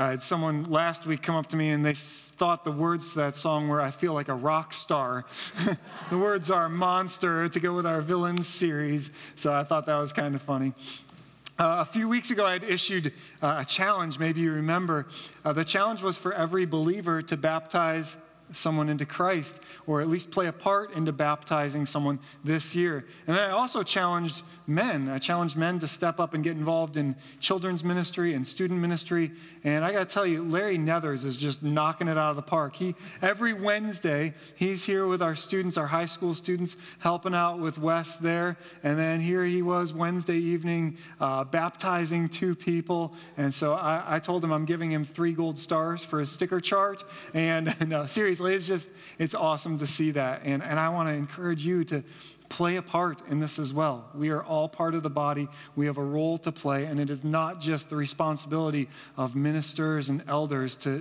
I had someone last week come up to me and they thought the words to that song were, "I feel like a rock star." The words are "monster" to go with our villains series, so I thought that was kind of funny. A few weeks ago, I had issued a challenge, maybe you remember. The challenge was for every believer to baptize someone into Christ, or at least play a part into baptizing someone this year. And then I also challenged men. I challenged men to step up and get involved in children's ministry and student ministry. And I got to tell you, Larry Nethers is just knocking it out of the park. Every Wednesday, he's here with our students, our high school students, helping out with Wes there. And then here he was Wednesday evening baptizing 2 people. And so I told him I'm giving him 3 gold stars for his sticker chart. And no, seriously, it's awesome to see that. And I want to encourage you to play a part in this as well. We are all part of the body. We have a role to play, and it is not just the responsibility of ministers and elders to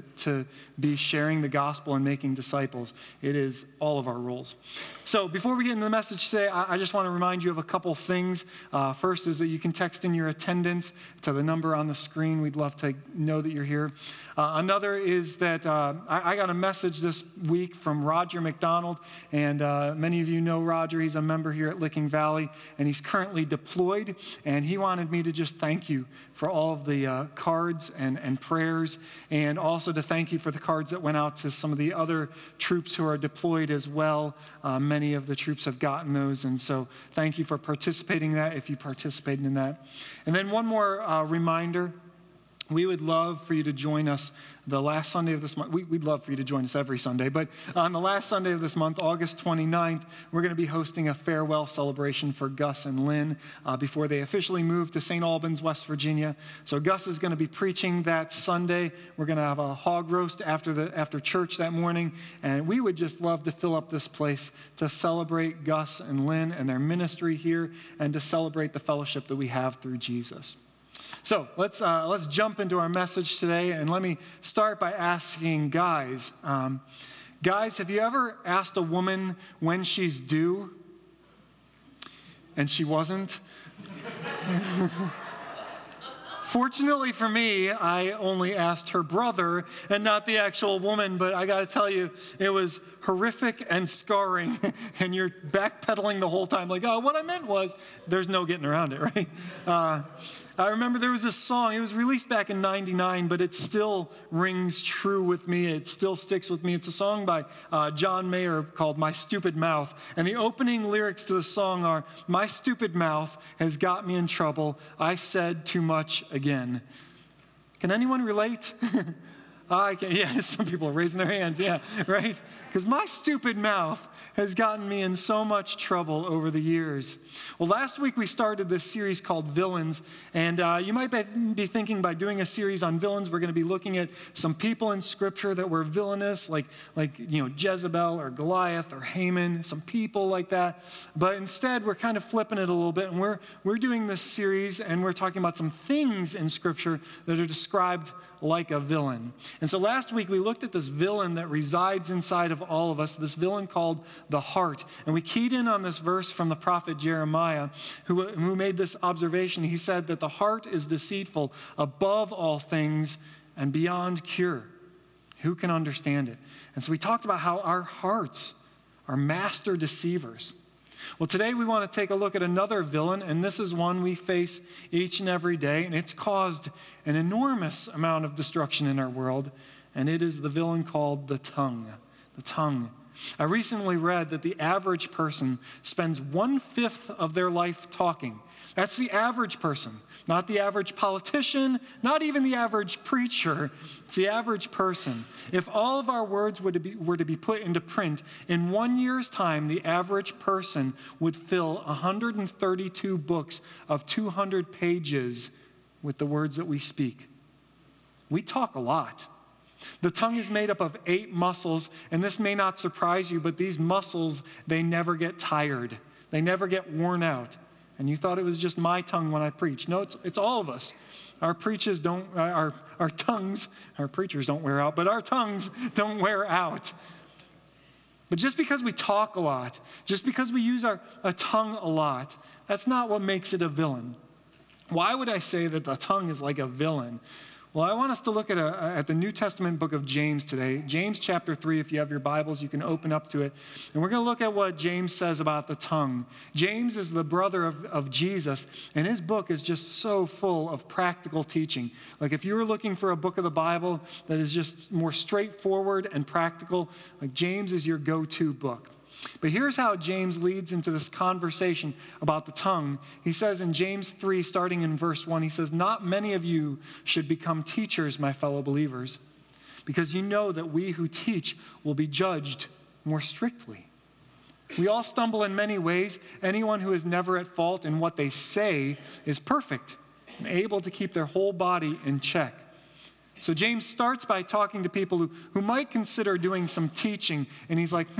be sharing the gospel and making disciples. It is all of our roles. So before we get into the message today, I just want to remind you of a couple things. First is that you can text in your attendance to the number on the screen. We'd love to know that you're here. Another is that I got a message this week from Roger McDonald, and many of you know Roger. He's a member here at Licking Valley, and he's currently deployed, and he wanted me to just thank you for all of the cards and prayers, and also to thank you for the cards that went out to some of the other troops who are deployed as well. Many of the troops have gotten those, and so thank you for participating in that, if you participated in that. And then one more reminder. We would love for you to join us the last Sunday of this month. We'd love for you to join us every Sunday, but on the last Sunday of this month, August 29th, we're going to be hosting a farewell celebration for Gus and Lynn before they officially move to St. Albans, West Virginia. So Gus is going to be preaching that Sunday. We're going to have a hog roast after church that morning, and we would just love to fill up this place to celebrate Gus and Lynn and their ministry here, and to celebrate the fellowship that we have through Jesus. So let's jump into our message today, and let me start by asking guys. Guys, have you ever asked a woman when she's due and she wasn't? Fortunately for me, I only asked her brother and not the actual woman, but I got to tell you, it was horrific and scarring, and you're backpedaling the whole time like, oh, what I meant was, there's no getting around it, right? I remember there was this song, it was released back in '99, but it still rings true with me. It still sticks with me. It's a song by John Mayer called "My Stupid Mouth." And the opening lyrics to the song are, "My stupid mouth has got me in trouble. I said too much again." Can anyone relate? I can, yeah, some people are raising their hands, yeah, right? Because my stupid mouth has gotten me in so much trouble over the years. Well, last week we started this series called Villains, and you might be thinking by doing a series on villains, we're going to be looking at some people in Scripture that were villainous, like Jezebel or Goliath or Haman, some people like that. But instead, we're kind of flipping it a little bit, and we're doing this series, and we're talking about some things in Scripture that are described like a villain. And so last week we looked at this villain that resides inside of all of us, this villain called the heart. And we keyed in on this verse from the prophet Jeremiah, who made this observation. He said that the heart is deceitful above all things and beyond cure. Who can understand it? And so we talked about how our hearts are master deceivers. Well, today we want to take a look at another villain, and this is one we face each and every day, and it's caused an enormous amount of destruction in our world, and it is the villain called the tongue. The tongue. I recently read that the average person spends 1/5 of their life talking. That's the average person, not the average politician, not even the average preacher. It's the average person. If all of our words were to be put into print, in 1 year's time, the average person would fill 132 books of 200 pages with the words that we speak. We talk a lot. The tongue is made up of 8 muscles, and this may not surprise you, but these muscles, they never get tired. They never get worn out. And you thought it was just my tongue when I preach. No, it's all of us. Our preachers don't, our tongues, our preachers don't wear out, but our tongues don't wear out. But just because we talk a lot, just because we use our tongue a lot, that's not what makes it a villain. Why would I say that the tongue is like a villain? Well, I want us to look at the New Testament book of James today. James chapter 3, if you have your Bibles, you can open up to it. And we're going to look at what James says about the tongue. James is the brother of Jesus, and his book is just so full of practical teaching. Like if you were looking for a book of the Bible that is just more straightforward and practical, like James is your go-to book. But here's how James leads into this conversation about the tongue. He says in James 3, starting in verse 1, he says, "Not many of you should become teachers, my fellow believers, because you know that we who teach will be judged more strictly. We all stumble in many ways. Anyone who is never at fault in what they say is perfect and able to keep their whole body in check." So James starts by talking to people who might consider doing some teaching, and he's like,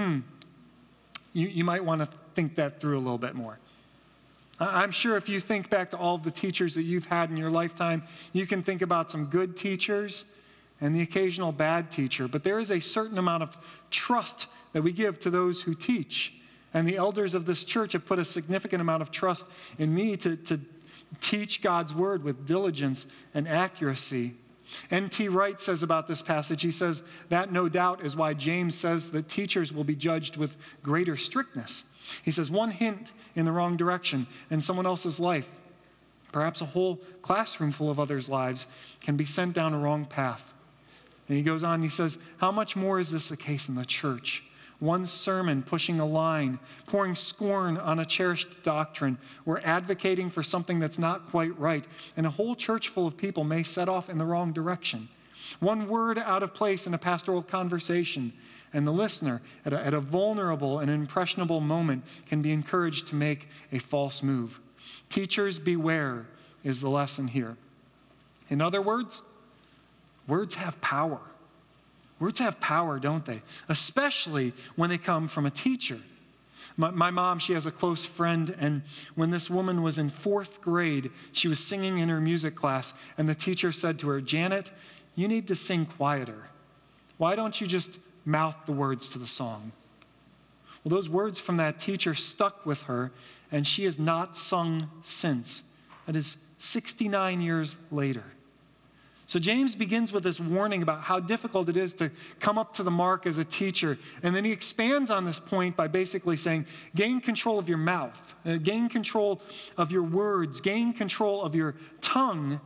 You might want to think that through a little bit more. I'm sure if you think back to all of the teachers that you've had in your lifetime, you can think about some good teachers and the occasional bad teacher. But there is a certain amount of trust that we give to those who teach. And the elders of this church have put a significant amount of trust in me to teach God's word with diligence and accuracy. N.T. Wright says about this passage, he says, that no doubt is why James says that teachers will be judged with greater strictness. He says, one hint in the wrong direction in someone else's life, perhaps a whole classroom full of others' lives, can be sent down a wrong path. And he goes on, he says, how much more is this the case in the church? One sermon pushing a line, pouring scorn on a cherished doctrine, or advocating for something that's not quite right, and a whole church full of people may set off in the wrong direction. One word out of place in a pastoral conversation, and the listener, at a vulnerable and impressionable moment, can be encouraged to make a false move. Teachers, beware, is the lesson here. In other words, words have power. Words have power, don't they? Especially when they come from a teacher. My mom, she has a close friend, and when this woman was in 4th grade, she was singing in her music class, and the teacher said to her, "Janet, you need to sing quieter. Why don't you just mouth the words to the song?" Well, those words from that teacher stuck with her, and she has not sung since. That is 69 years later. So James begins with this warning about how difficult it is to come up to the mark as a teacher. And then he expands on this point by basically saying, gain control of your mouth, gain control of your words, gain control of your tongue,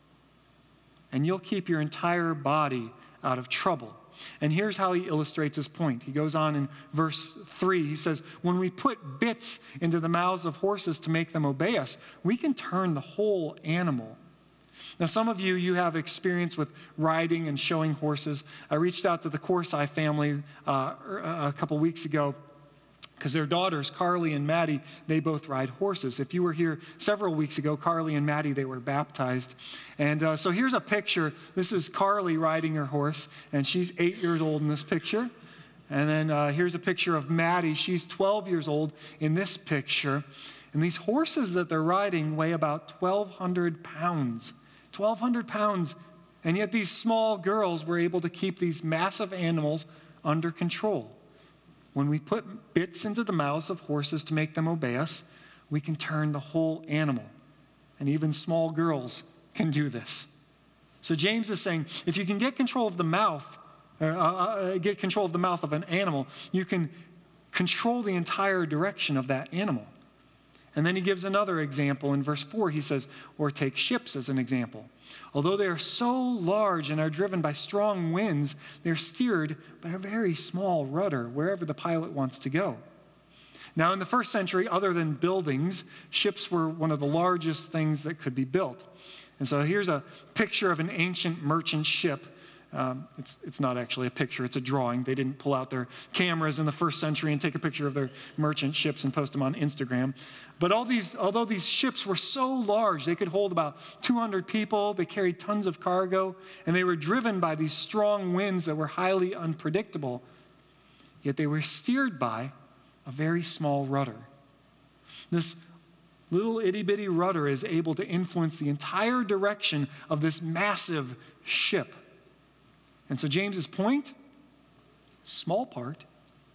and you'll keep your entire body out of trouble. And here's how he illustrates his point. He goes on in verse 3. He says, when we put bits into the mouths of horses to make them obey us, we can turn the whole animal. Now, some of you have experience with riding and showing horses. I reached out to the Corsi family a couple weeks ago because their daughters, Carly and Maddie, they both ride horses. If you were here several weeks ago, Carly and Maddie, they were baptized. And so here's a picture. This is Carly riding her horse, and she's 8 years old in this picture. And then here's a picture of Maddie. She's 12 years old in this picture. And these horses that they're riding weigh about 1,200 pounds. 1,200 pounds, and yet these small girls were able to keep these massive animals under control. When we put bits into the mouths of horses to make them obey us, we can turn the whole animal. And even small girls can do this. So James is saying, if you can get control of the mouth, get control of the mouth of an animal, you can control the entire direction of that animal. And then he gives another example in verse 4. He says, or take ships as an example. Although they are so large and are driven by strong winds, they're steered by a very small rudder wherever the pilot wants to go. Now, in the first century, other than buildings, ships were one of the largest things that could be built. And so here's a picture of an ancient merchant ship. It's not actually a picture, it's a drawing. They didn't pull out their cameras in the first century and take a picture of their merchant ships and post them on Instagram. But although these ships were so large, they could hold about 200 people, they carried tons of cargo, and they were driven by these strong winds that were highly unpredictable, yet they were steered by a very small rudder. This little itty-bitty rudder is able to influence the entire direction of this massive ship. And so James's point, small part,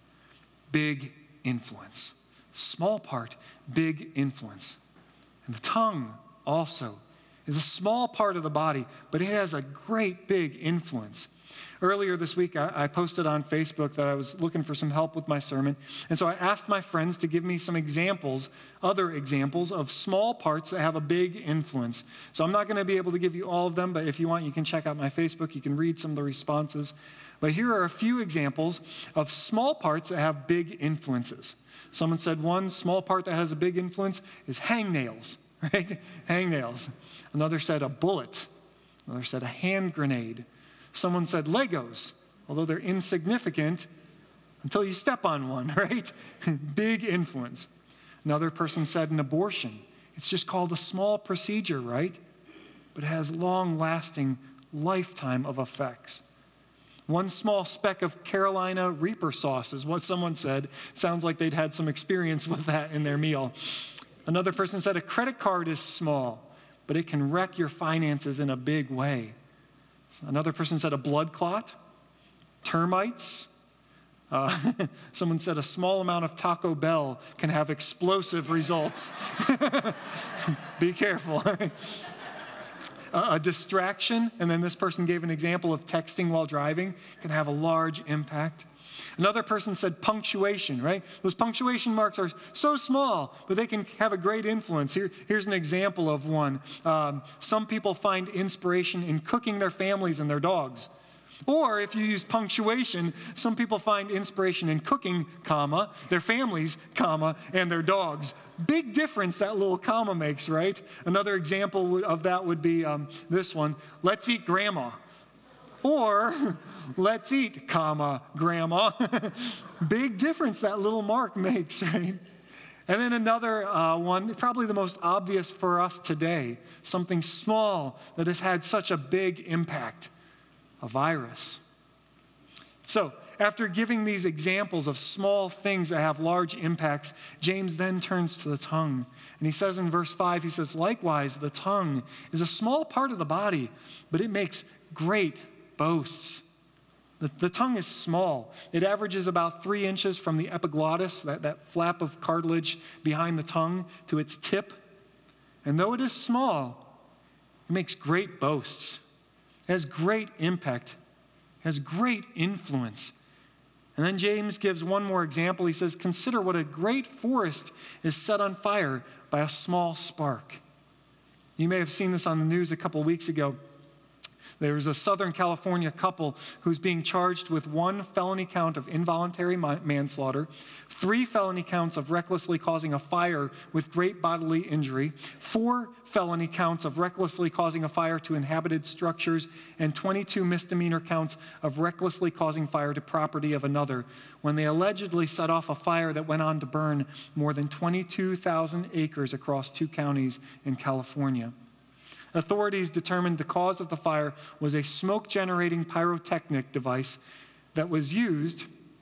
big influence. Small part, big influence. And the tongue also is a small part of the body, but it has a great big influence. Earlier this week, I posted on Facebook that I was looking for some help with my sermon. And so I asked my friends to give me some examples, other examples of small parts that have a big influence. So I'm not going to be able to give you all of them, but if you want, you can check out my Facebook. You can read some of the responses. But here are a few examples of small parts that have big influences. Someone said one small part that has a big influence is hangnails, right? Hangnails. Another said a bullet. Another said a hand grenade. Someone said Legos, although they're insignificant until you step on one, right? Big influence. Another person said an abortion. It's just called a small procedure, right? But it has long-lasting lifetime of effects. One small speck of Carolina Reaper sauce is what someone said. Sounds like they'd had some experience with that in their meal. Another person said a credit card is small, but it can wreck your finances in a big way. Another person said a blood clot, termites. Someone said a small amount of Taco Bell can have explosive results. Be careful. A distraction, and then this person gave an example of texting while driving, can have a large impact. Another person said punctuation, right? Those punctuation marks are so small, but they can have a great influence. Here's an example of one. Some people find inspiration in cooking their families and their dogs. Or if you use punctuation, some people find inspiration in cooking, comma, their families, comma, and their dogs. Big difference that little comma makes, right? Another example of that would be this one. Let's eat grandma. Or, let's eat, comma, grandma. Big difference that little mark makes, right? And then another one, probably the most obvious for us today, something small that has had such a big impact, a virus. So, after giving these examples of small things that have large impacts, James then turns to the tongue. And he says in verse 5, he says, likewise, the tongue is a small part of the body, but it makes great boasts. The tongue is small. It averages about 3 inches from the epiglottis, that flap of cartilage behind the tongue, to its tip. And though it is small, it makes great boasts. It has great impact. It has great influence. And then James gives one more example. He says, consider what a great forest is set on fire by a small spark. You may have seen this on the news a couple weeks ago. There was a Southern California couple who's being charged with 1 felony count of involuntary manslaughter, 3 felony counts of recklessly causing a fire with great bodily injury, 4 felony counts of recklessly causing a fire to inhabited structures, and 22 misdemeanor counts of recklessly causing fire to property of another, when they allegedly set off a fire that went on to burn more than 22,000 acres across 2 counties in California. Authorities determined the cause of the fire was a smoke-generating pyrotechnic device that was used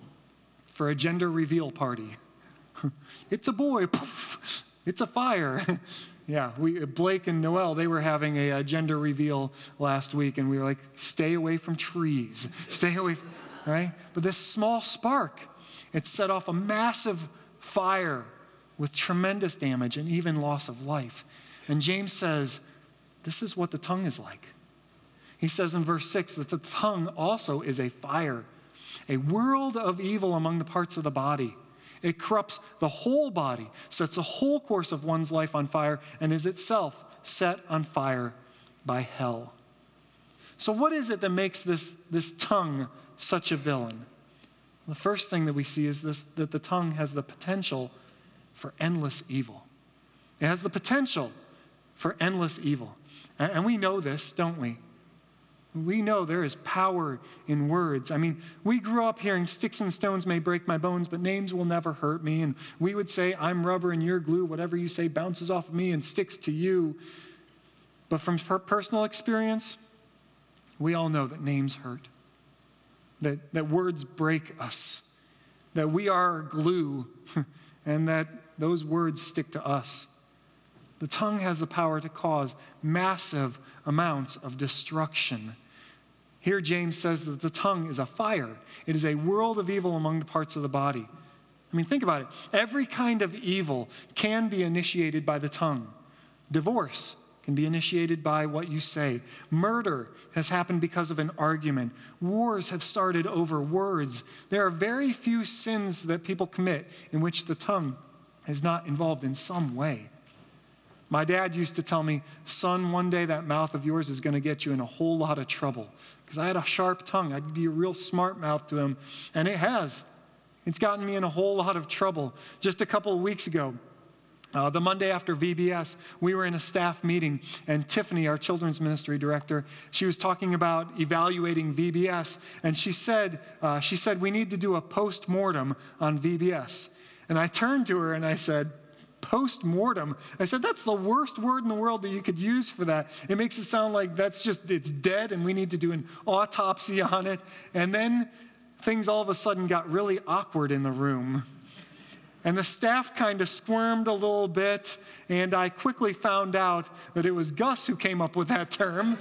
for a gender reveal party. It's a boy. Poof. It's a fire. Yeah, Blake and Noelle, they were having a gender reveal last week, and we were like, stay away from trees. Stay away, right? But this small spark, it set off a massive fire with tremendous damage and even loss of life. And James says, this is what the tongue is like. He says in verse 6 that the tongue also is a fire, a world of evil among the parts of the body. It corrupts the whole body, sets the whole course of one's life on fire, and is itself set on fire by hell. So what is it that makes this tongue such a villain? The first thing that we see is that the tongue has the potential for endless evil. It has the potential for endless evil. And we know this, don't we? We know there is power in words. I mean, we grew up hearing sticks and stones may break my bones, but names will never hurt me. And we would say, I'm rubber and you're glue. Whatever you say bounces off of me and sticks to you. But from personal experience, we all know that names hurt, that words break us, that we are glue, and that those words stick to us. The tongue has the power to cause massive amounts of destruction. Here James says that the tongue is a fire. It is a world of evil among the parts of the body. I mean, think about it. Every kind of evil can be initiated by the tongue. Divorce can be initiated by what you say. Murder has happened because of an argument. Wars have started over words. There are very few sins that people commit in which the tongue is not involved in some way. My dad used to tell me, son, one day that mouth of yours is going to get you in a whole lot of trouble. Because I had a sharp tongue. I'd be a real smart mouth to him. And it has. It's gotten me in a whole lot of trouble. Just a couple of weeks ago, the Monday after VBS, we were in a staff meeting, and Tiffany, our children's ministry director, she was talking about evaluating VBS, and she said, we need to do a post-mortem on VBS. And I turned to her and I said, post-mortem? I said, that's the worst word in the world that you could use for that. It makes it sound like it's dead and we need to do an autopsy on it. And then things all of a sudden got really awkward in the room. And the staff kind of squirmed a little bit, and I quickly found out that it was Gus who came up with that term.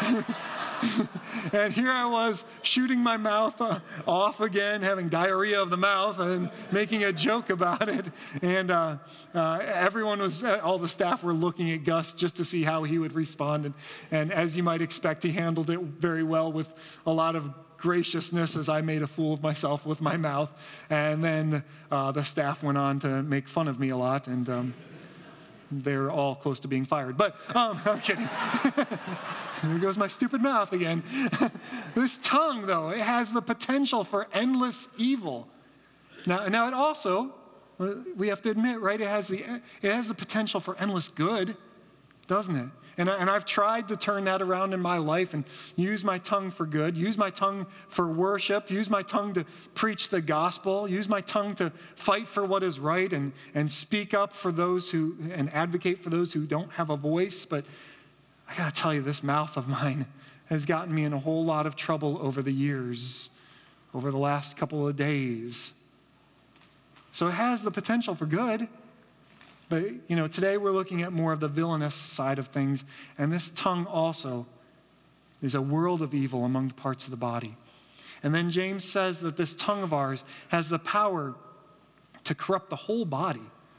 And here I was shooting my mouth off again, having diarrhea of the mouth and making a joke about it. And all the staff were looking at Gus just to see how he would respond. And as you might expect, he handled it very well with a lot of graciousness as I made a fool of myself with my mouth. And then the staff went on to make fun of me a lot, and they're all close to being fired. But I'm kidding. There goes my stupid mouth again. This tongue, though, it has the potential for endless evil. Now it also, we have to admit, right, it has the potential for endless good, doesn't it? And I've tried to turn that around in my life and use my tongue for good, use my tongue for worship, use my tongue to preach the gospel, use my tongue to fight for what is right and speak up for those and advocate for those who don't have a voice. But I got to tell you, this mouth of mine has gotten me in a whole lot of trouble over the years, over the last couple of days. So it has the potential for good. But, today we're looking at more of the villainous side of things, and this tongue also is a world of evil among the parts of the body. And then James says that this tongue of ours has the power to corrupt the whole body,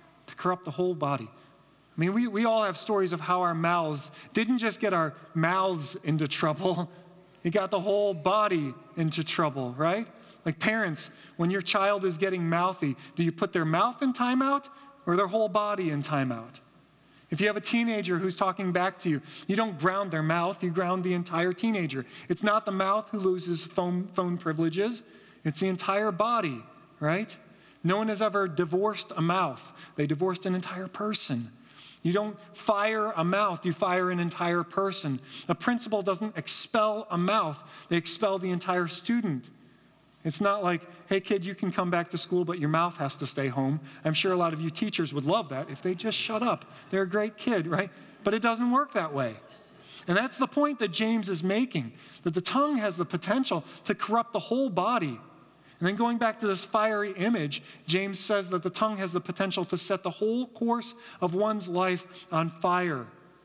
I mean, we all have stories of how our mouths didn't just get our mouths into trouble, it got the whole body into trouble, right? Like parents, when your child is getting mouthy, do you put their mouth in timeout or their whole body in timeout? If you have a teenager who's talking back to you, you don't ground their mouth, you ground the entire teenager. It's not the mouth who loses phone privileges, it's the entire body, right? No one has ever divorced a mouth. They divorced an entire person. You don't fire a mouth, you fire an entire person. A principal doesn't expel a mouth, they expel the entire student. It's not like, hey kid, you can come back to school, but your mouth has to stay home. I'm sure a lot of you teachers would love that if they just shut up. They're a great kid, right? But it doesn't work that way. And that's the point that James is making, that the tongue has the potential to corrupt the whole body. And then going back to this fiery image, James says that the tongue has the potential to set the whole course of one's life on fire.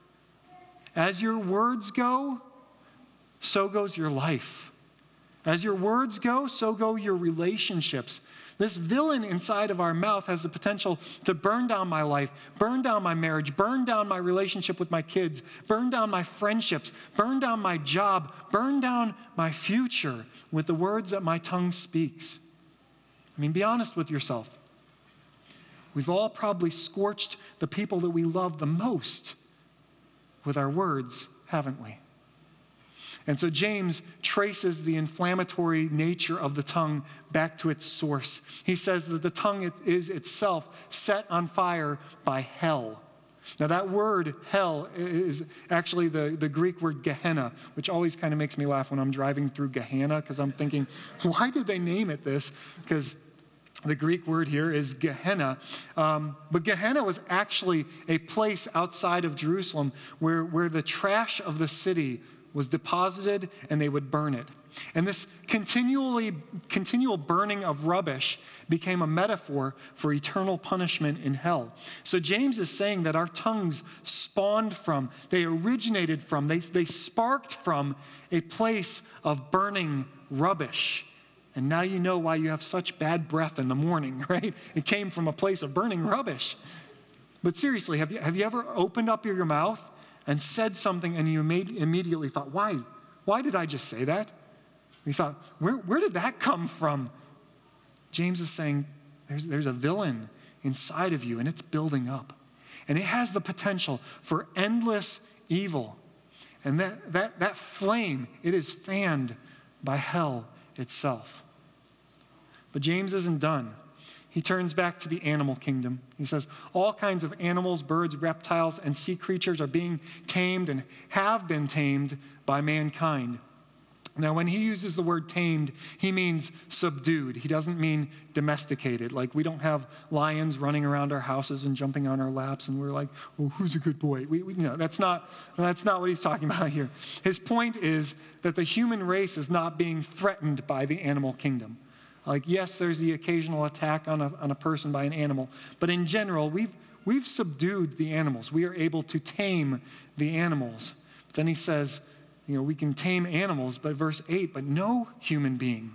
As your words go, so goes your life. As your words go, so go your relationships. This villain inside of our mouth has the potential to burn down my life, burn down my marriage, burn down my relationship with my kids, burn down my friendships, burn down my job, burn down my future with the words that my tongue speaks. I mean, be honest with yourself. We've all probably scorched the people that we love the most with our words, haven't we? And so James traces the inflammatory nature of the tongue back to its source. He says that the tongue is itself set on fire by hell. Now that word, hell, is actually the Greek word Gehenna, which always kind of makes me laugh when I'm driving through Gehenna, because I'm thinking, why did they name it this? Because the Greek word here is Gehenna. But Gehenna was actually a place outside of Jerusalem where the trash of the city was deposited and they would burn it. And this continual burning of rubbish became a metaphor for eternal punishment in hell. So James is saying that our tongues spawned from, they originated from, they sparked from a place of burning rubbish. And now you know why you have such bad breath in the morning, right? It came from a place of burning rubbish. But seriously, have you ever opened up your mouth and said something and you immediately thought, why? Why did I just say that? You thought, where did that come from? James is saying, there's a villain inside of you, and it's building up. And it has the potential for endless evil. And that flame, it is fanned by hell itself. But James isn't done. He turns back to the animal kingdom. He says, all kinds of animals, birds, reptiles, and sea creatures are being tamed and have been tamed by mankind. Now, when he uses the word tamed, he means subdued. He doesn't mean domesticated. Like, we don't have lions running around our houses and jumping on our laps, and we're like, oh, who's a good boy? That's not what he's talking about here. His point is that the human race is not being threatened by the animal kingdom. Like, yes, there's the occasional attack on a person by an animal, but in general, we've subdued the animals. We are able to tame the animals. But then he says, we can tame animals, but verse 8, but no human being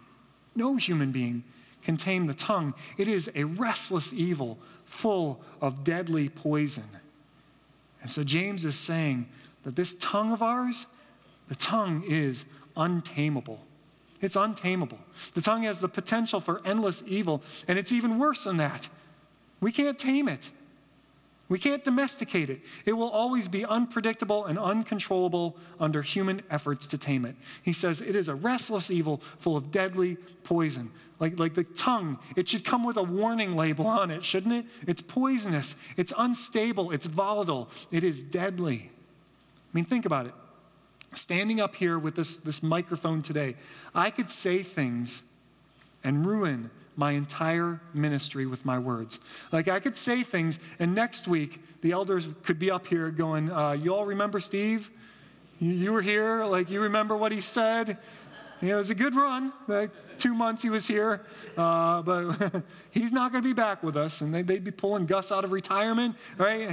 can tame the tongue. It is a restless evil full of deadly poison. And so James is saying that this tongue of ours, the tongue is untamable. It's untamable. The tongue has the potential for endless evil, and it's even worse than that. We can't tame it. We can't domesticate it. It will always be unpredictable and uncontrollable under human efforts to tame it. He says it is a restless evil full of deadly poison. Like the tongue, it should come with a warning label on it, shouldn't it? It's poisonous. It's unstable. It's volatile. It is deadly. I mean, think about it. Standing up here with this microphone today, I could say things and ruin my entire ministry with my words. Like, I could say things, and next week, the elders could be up here going, you all remember Steve? You were here, like, you remember what he said? It was a good run, like 2 months he was here, but he's not going to be back with us, and they'd be pulling Gus out of retirement, right?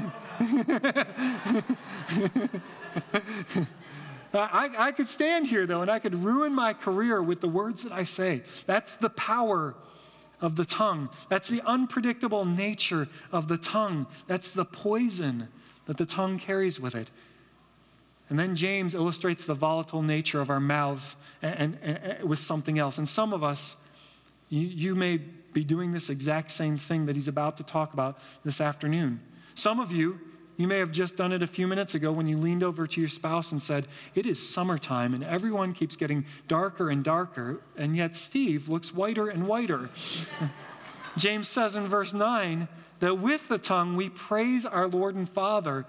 I could stand here, though, and I could ruin my career with the words that I say. That's the power of the tongue. That's the unpredictable nature of the tongue. That's the poison that the tongue carries with it. And then James illustrates the volatile nature of our mouths and with something else. And some of us, you may be doing this exact same thing that he's about to talk about this afternoon. Some of you may have just done it a few minutes ago when you leaned over to your spouse and said, it is summertime and everyone keeps getting darker and darker, and yet Steve looks whiter and whiter. James says in verse 9 that with the tongue we praise our Lord and Father,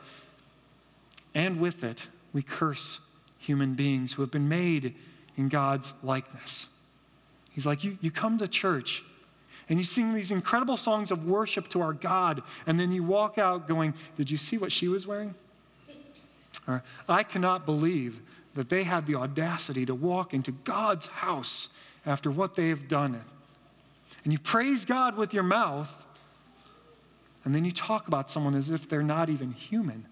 and with it we curse human beings who have been made in God's likeness. He's like, you come to church and you sing these incredible songs of worship to our God, and then you walk out going, did you see what she was wearing? Or, I cannot believe that they had the audacity to walk into God's house after what they have done. And you praise God with your mouth, and then you talk about someone as if they're not even human.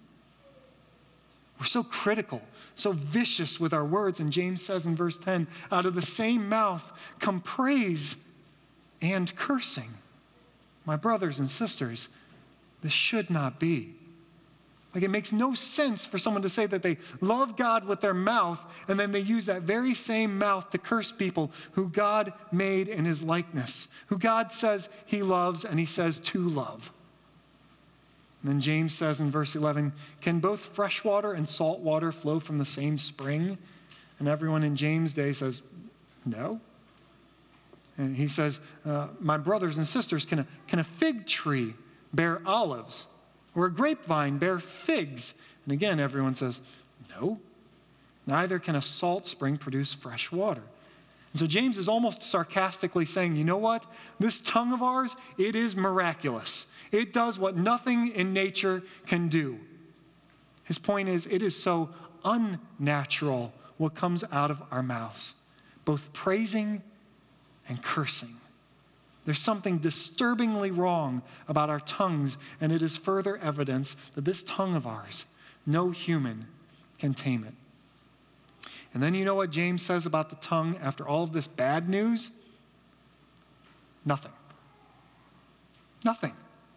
We're so critical, so vicious with our words, and James says in verse 10, out of the same mouth come praise and cursing. My brothers and sisters, this should not be. Like, it makes no sense for someone to say that they love God with their mouth, and then they use that very same mouth to curse people who God made in his likeness, who God says he loves and he says to love. And then James says in verse 11, can both fresh water and salt water flow from the same spring? And everyone in James' day says, no. And he says, my brothers and sisters, can a fig tree bear olives? Or a grapevine bear figs? And again, everyone says, no. Neither can a salt spring produce fresh water. And so James is almost sarcastically saying, you know what? This tongue of ours, it is miraculous. It does what nothing in nature can do. His point is, it is so unnatural what comes out of our mouths, both praising and cursing. There's something disturbingly wrong about our tongues, and it is further evidence that this tongue of ours, no human can tame it. And then you know what James says about the tongue after all of this bad news? Nothing. Nothing.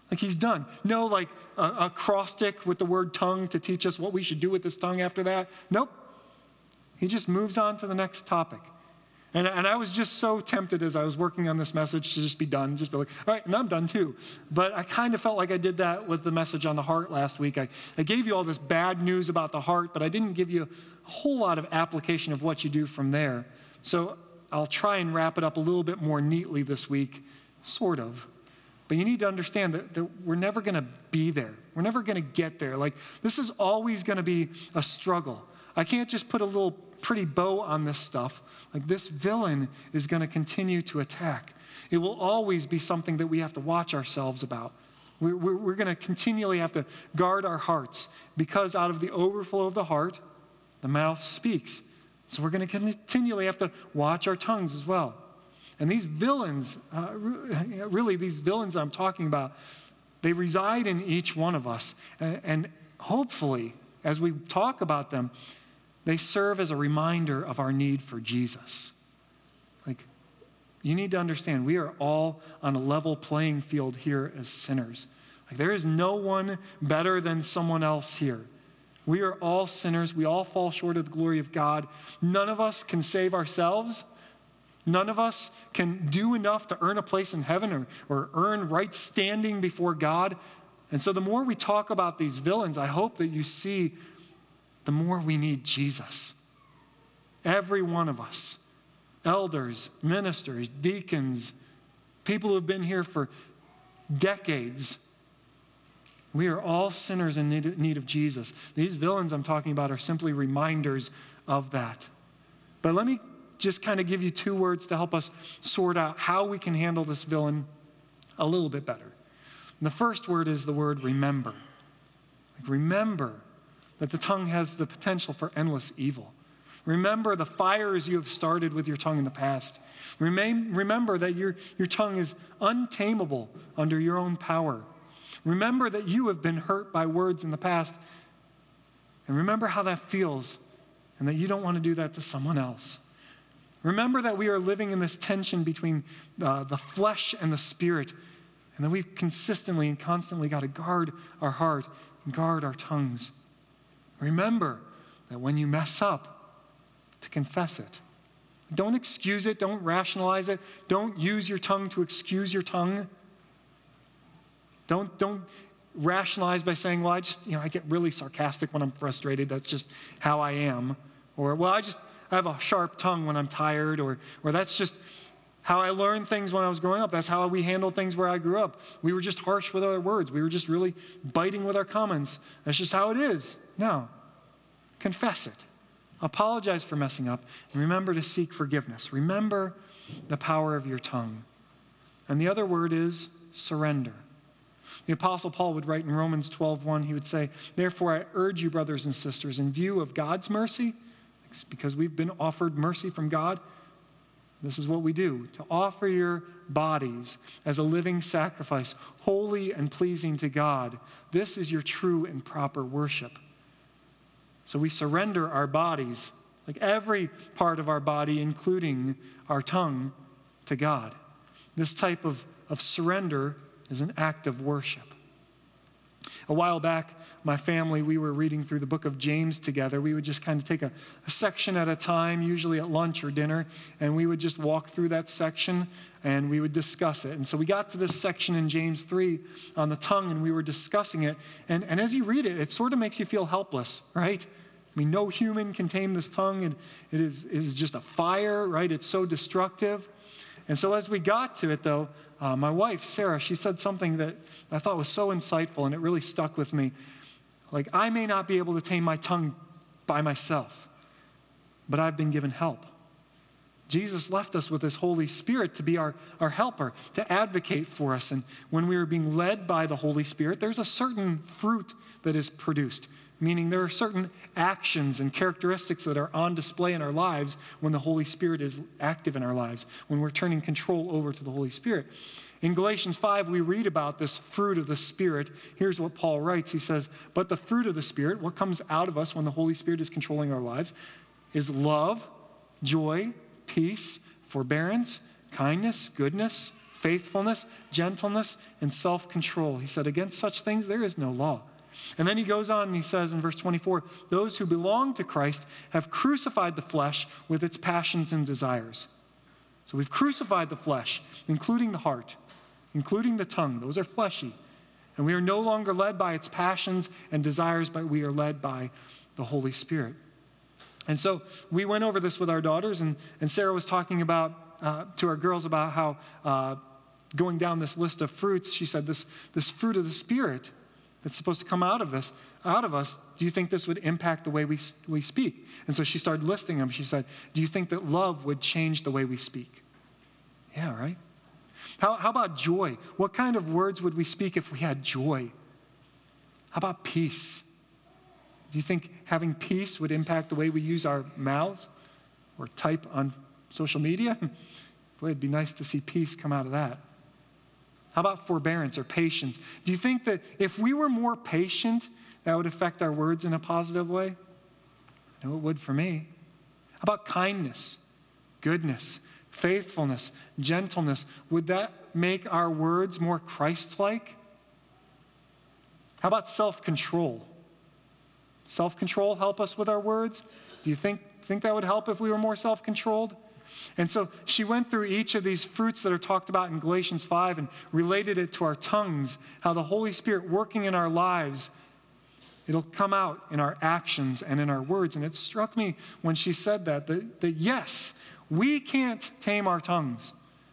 Like he's done. No like a acrostic with the word tongue to teach us what we should do with this tongue after that. Nope. He just moves on to the next topic. And I was just so tempted as I was working on this message to just be done, just be like, all right, and I'm done too. But I kind of felt like I did that with the message on the heart last week. I gave you all this bad news about the heart, but I didn't give you a whole lot of application of what you do from there. So I'll try and wrap it up a little bit more neatly this week, sort of. But you need to understand that we're never going to be there. We're never going to get there. Like, this is always going to be a struggle. I can't just put a little pretty bow on this stuff. Like, this villain is going to continue to attack. It will always be something that we have to watch ourselves about. We're going to continually have to guard our hearts, because out of the overflow of the heart, the mouth speaks. So we're going to continually have to watch our tongues as well. And these villains, really these villains I'm talking about, they reside in each one of us. And hopefully, as we talk about them, they serve as a reminder of our need for Jesus. Like, you need to understand, we are all on a level playing field here as sinners. Like, there is no one better than someone else here. We are all sinners. We all fall short of the glory of God. None of us can save ourselves. None of us can do enough to earn a place in heaven or earn right standing before God. And so the more we talk about these villains, I hope that you see the more we need Jesus. Every one of us, elders, ministers, deacons, people who have been here for decades, we are all sinners in need of Jesus. These villains I'm talking about are simply reminders of that. But let me just kind of give you two words to help us sort out how we can handle this villain a little bit better. And the first word is the word remember. Like, remember that the tongue has the potential for endless evil. Remember the fires you have started with your tongue in the past. Remember that your tongue is untamable under your own power. Remember that you have been hurt by words in the past. And remember how that feels, and that you don't want to do that to someone else. Remember that we are living in this tension between the flesh and the spirit, and that we've consistently and constantly got to guard our heart and guard our tongues. Remember that when you mess up, to confess it. Don't excuse it. Don't rationalize it. Don't use your tongue to excuse your tongue. Don't rationalize by saying, well, I get really sarcastic when I'm frustrated. That's just how I am. Or, well, I have a sharp tongue when I'm tired. Or that's just how I learned things when I was growing up. That's how we handled things where I grew up. We were just harsh with our words. We were just really biting with our comments. That's just how it is. No. Confess it. Apologize for messing up. And remember to seek forgiveness. Remember the power of your tongue. And the other word is surrender. The Apostle Paul would write in Romans 12:1, he would say, therefore I urge you, brothers and sisters, in view of God's mercy, because we've been offered mercy from God, this is what we do, to offer your bodies as a living sacrifice, holy and pleasing to God. This is your true and proper worship. So we surrender our bodies, like every part of our body, including our tongue, to God. This type of surrender is an act of worship. A while back, my family, we were reading through the book of James together. We would just kind of take a section at a time, usually at lunch or dinner, and we would just walk through that section and we would discuss it. And so we got to this section in James 3 on the tongue, and we were discussing it. And as you read it, it sort of makes you feel helpless, right? I mean, no human can tame this tongue, and it is just a fire, right? It's so destructive. And so as we got to it, though, my wife, Sarah, she said something that I thought was so insightful, and it really stuck with me. Like, I may not be able to tame my tongue by myself, but I've been given help. Jesus left us with his Holy Spirit to be our helper, to advocate for us. And when we are being led by the Holy Spirit, there's a certain fruit that is produced, meaning there are certain actions and characteristics that are on display in our lives when the Holy Spirit is active in our lives, when we're turning control over to the Holy Spirit. In Galatians 5, we read about this fruit of the Spirit. Here's what Paul writes. He says, but the fruit of the Spirit, what comes out of us when the Holy Spirit is controlling our lives, is love, joy, peace, forbearance, kindness, goodness, faithfulness, gentleness, and self-control. He said, against such things there is no law. And then he goes on and he says in verse 24, those who belong to Christ have crucified the flesh with its passions and desires. So we've crucified the flesh, including the heart, including the tongue. Those are fleshy. And we are no longer led by its passions and desires, but we are led by the Holy Spirit. And so we went over this with our daughters, and Sarah was talking about to our girls about how going down this list of fruits, she said this fruit of the Spirit that's supposed to come out of us, do you think this would impact the way we speak? And so she started listing them. She said, do you think that love would change the way we speak? Yeah, right? How about joy? What kind of words would we speak if we had joy? How about peace? Do you think having peace would impact the way we use our mouths or type on social media? Boy, it'd be nice to see peace come out of that. How about forbearance or patience? Do you think that if we were more patient, that would affect our words in a positive way? No, it would for me. How about kindness, goodness, faithfulness, gentleness? Would that make our words more Christ-like? How about self-control? Self-control help us with our words? Do you think that would help if we were more self-controlled? And so she went through each of these fruits that are talked about in Galatians 5 and related it to our tongues, how the Holy Spirit working in our lives, it'll come out in our actions and in our words. And it struck me when she said that yes, we can't tame our tongues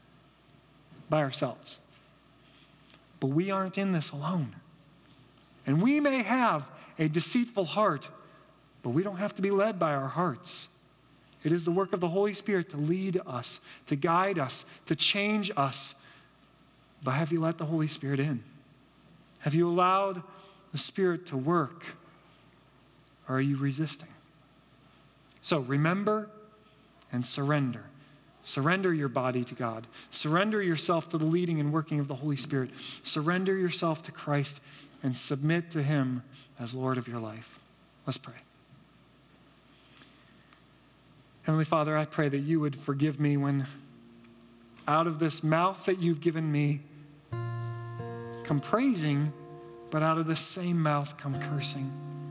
by ourselves. But we aren't in this alone. And we may have a deceitful heart, but we don't have to be led by our hearts. It is the work of the Holy Spirit to lead us, to guide us, to change us. But have you let the Holy Spirit in? Have you allowed the Spirit to work? Or are you resisting? So remember and surrender. Surrender your body to God. Surrender yourself to the leading and working of the Holy Spirit. Surrender yourself to Christ and submit to Him as Lord of your life. Let's pray. Heavenly Father, I pray that you would forgive me when out of this mouth that you've given me come praising, but out of the same mouth come cursing.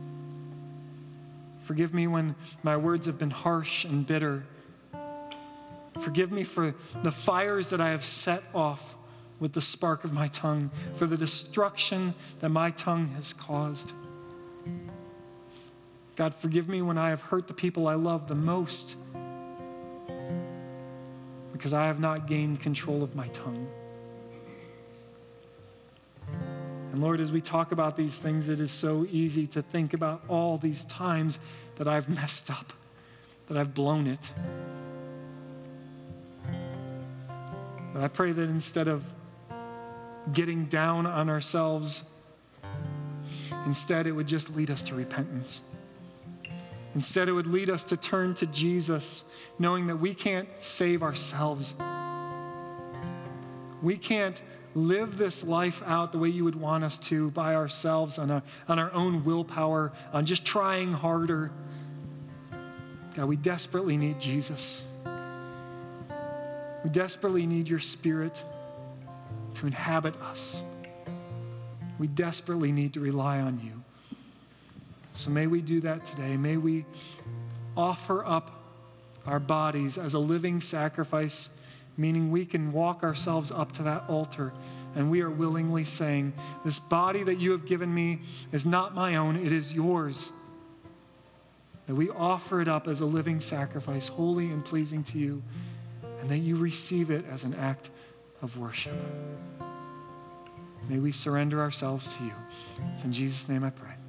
Forgive me when my words have been harsh and bitter. Forgive me for the fires that I have set off with the spark of my tongue, for the destruction that my tongue has caused. God, forgive me when I have hurt the people I love the most because I have not gained control of my tongue. And Lord, as we talk about these things, it is so easy to think about all these times that I've messed up, that I've blown it. But I pray that instead of getting down on ourselves, instead it would just lead us to repentance. Instead, it would lead us to turn to Jesus, knowing that we can't save ourselves. We can't live this life out the way you would want us to by ourselves, on our own willpower, on just trying harder. God, we desperately need Jesus. We desperately need your Spirit to inhabit us. We desperately need to rely on you. So may we do that today. May we offer up our bodies as a living sacrifice, meaning we can walk ourselves up to that altar and we are willingly saying, this body that you have given me is not my own, it is yours. That we offer it up as a living sacrifice, holy and pleasing to you, and that you receive it as an act of worship. May we surrender ourselves to you. It's in Jesus' name I pray.